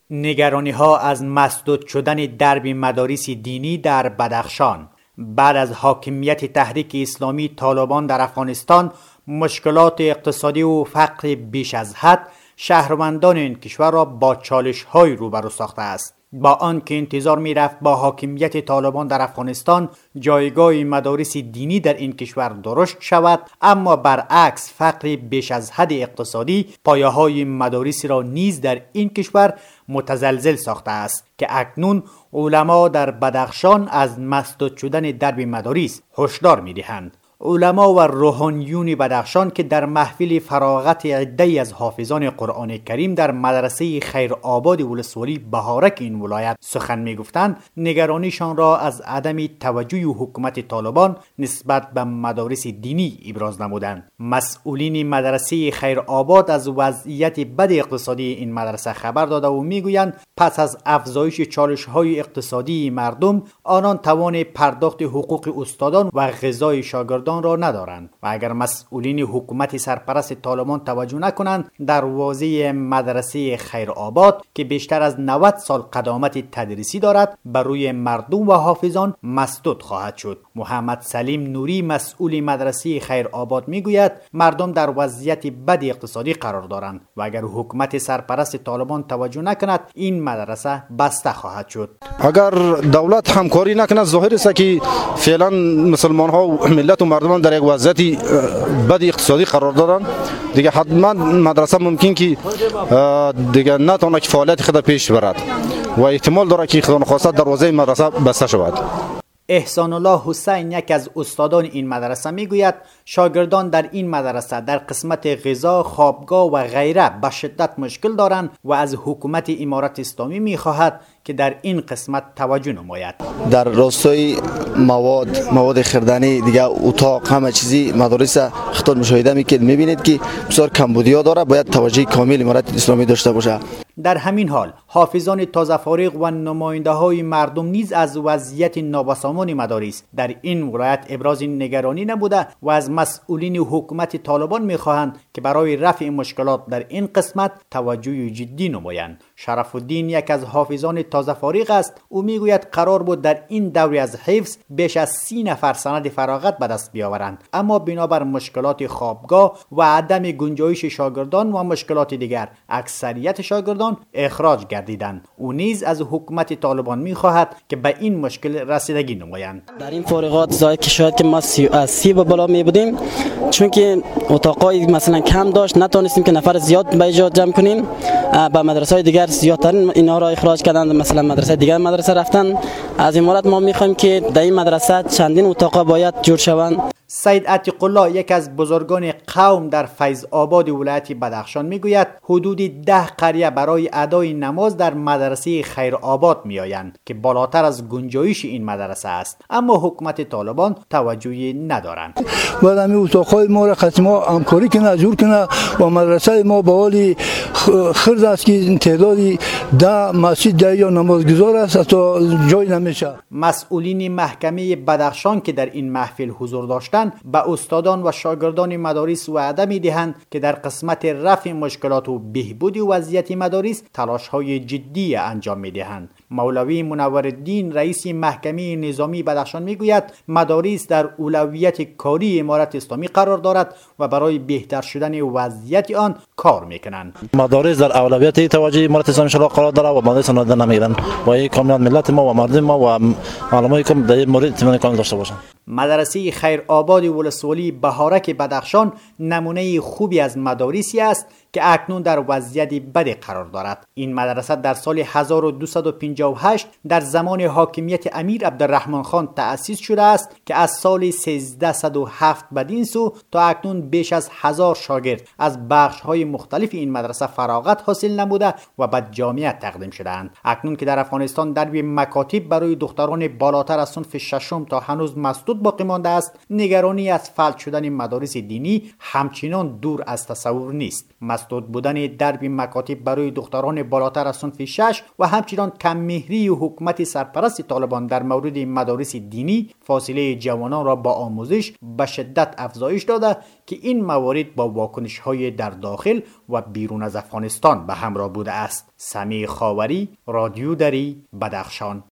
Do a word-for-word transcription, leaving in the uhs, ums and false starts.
نگرانی ها از مسدود شدن درب مدارس دینی در بدخشان. بعد از حاکمیت تحریک اسلامی طالبان در افغانستان، مشکلات اقتصادی و فقر بیش از حد شهروندان این کشور را با چالش های روبرو ساخته است. با آنکه انتظار می رفت با حاکمیت طالبان در افغانستان جایگاه مدارس دینی در این کشور درشت شود، اما برعکس فقر بیش از حد اقتصادی پایه های مدارس را نیز در این کشور متزلزل ساخته است که اکنون علما در بدخشان از مسدود شدن درب مدارس هشدار می دهند. علما و روحانیون بدخشان که در محفل فراغت عده‌ای از حافظان قرآن کریم در مدرسه خیرآباد ولسوالی بهارک این ولایت سخن می‌گفتند، نگرانیشان را از عدم توجه حکومت طالبان نسبت به مدارس دینی ابراز نمودند. مسئولین مدرسه خیرآباد از وضعیت بد اقتصادی این مدرسه خبر داده و میگویند پس از افزایش چالش‌های اقتصادی مردم، آنان توان پرداخت حقوق استادان و غذای شاگردان را ندارند و اگر مسئولین حکومت سرپرست طالبان توجه نکنند، دروازه مدرسه خیرآباد که بیشتر از نود سال قدامت تدریسی دارد بر روی مردم و حافظان مسدود خواهد شد. محمد سلیم نوری مسئول مدرسه خیرآباد میگوید مردم در وضعیت بد اقتصادی قرار دارند و اگر حکومت سرپرست طالبان توجه نکند این مدرسه بسته خواهد شد. اگر دولت همکاری نکند ظاهر است که فعلا مسلمان ها و ملت و مردمان در یک وضعیت بد اقتصادی قرار دارند، دیگه حتما مدرسه ممکن که دیگه نتونه که فعالیت خود پیش برد و احتمال داره که خدا نخواسته دروازه مدرسه بسته شود. احسان الله حسین یک از استادان این مدرسه میگوید شاگردان در این مدرسه در قسمت غذا، خوابگاه و غیره به شدت مشکل دارند و از حکومت امارت اسلامی میخواهد که در این قسمت توجه نماید. در راستای مواد مواد خوردنی دیگه اتاق همه چیزی مدارس خطر مشاهده میکنید، میبینید که بسیار کمبودیا داره، باید توجه کامل امارت اسلامی داشته باشه. در همین حال حافظان تازه فارغ و نماینده های مردم نیز از وضعیت نابسامان مدارس در این ولایت ابراز نگرانی نبوده و از مسئولین حکومت طالبان میخواهند که برای رفع مشکلات در این قسمت توجه جدی نمایند. شرف الدین یک از حافظان تازه فارغ است. او میگوید قرار بود در این دوره از حفظ بیش از سی نفر سند فراغت به دست بیاورند، اما بنابر مشکلات خوابگاه و عدم گنجایش شاگردان و مشکلات دیگر اکثریت شاگردان اخراج گردیدند. او نیز از حکومت طالبان میخواهد که به این مشکل رسیدگی نمایند. در این فارغات زای که شاید که ما سی از سی به بالا می بودیم، چون که اتاقای مثلا کم داشت، نتونستیم که نفر زیاد به جا جمع کنیم. به مدرسه‌های دیگر زیادتر اینا را اخراج کردند، مثلا مدرسه دیگر مدرسه رفتن. از این مورد ما میخوایم که در این مدرسه چندین اتاق باید جور شوند. سید عتیق الله یک از بزرگان قوم در فیض آباد ولایت بدخشان میگوید حدود ده قریه برای ادای نماز در مدرسه خیرآباد میآیند که بالاتر از گنجایش این مدرسه است، اما حکومت طالبان توجهی ندارند. باید همین اتاقهای ما را خصما همکاری کنه، جور کنه و مدرسه ما به حال خرد است که تعدادی ده مسجد ده یا نمازگزار است تا جای نمیشه. مسئولین محکمه بدخشان که در این محفل حضور داشتند به استادان و شاگردان مدارس وعده می‌دهند که در قسمت رفع مشکلات و بهبود وضعیت مدارس تلاش‌های جدی انجام می‌دهند. مولوی منورالدین رئیس محکمه نظامی بدخشان میگوید مدارس در اولویت کاری امارت اسلامی قرار دارد و برای بهتر شدن وضعیت آن کار میکنند. مدارس در اولویت توجه امارت اسلامی شرا قرار دارد و مدارس نادیده نمیگیرند و این کاملا ملت ما و مردم ما و علمای که در این مورد اطمینان کامل داشته باشند. مدرسه خیرآباد ولسوالی بهارک بدخشان نمونه خوبی از مدارسی است که اکنون در وضعیت بدی قرار دارد. این مدرسه در سال هزار و دویست و پنجاه و هشت در زمان حاکمیت امیر عبدالرحمن خان تأسیس شده است که از سال سیزده و هفت بدین سو تا اکنون بیش از هزار شاگرد از بخش‌های مختلف این مدرسه فراغت حاصل نموده و به جامعه تقدیم شده‌اند. اکنون که در افغانستان درب مکاتب برای دختران بالاتر از صنف ششم تا هنوز مسدود باقی مانده است، نگرانی از فلج شدن مدارس دینی همچنان دور از تصور نیست. مسدود بودن درب مکاتب برای دختران بالاتر از صنف شش و همچنین کم‌مهری و حکومت سرپرست طالبان در مورد مدارس دینی فاصله جوانان را با آموزش به شدت افزایش داده که این موارد با واکنش‌های در داخل و بیرون از افغانستان به همراه بوده است. سمیع خاوری، رادیو دری، بدخشان.